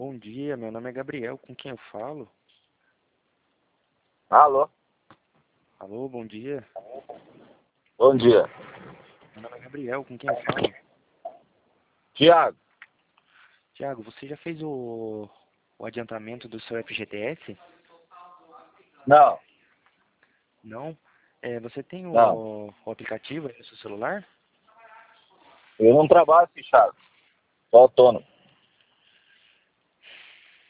Bom dia, meu nome é Gabriel, com quem eu falo? Alô? Alô, bom dia. Bom dia. Meu nome é Gabriel, com quem eu falo? Tiago? Tiago, você já fez o adiantamento do seu FGTS? Não, Não? Você tem não. o aplicativo aí no seu celular? Eu não trabalho fechado. Sou autônomo.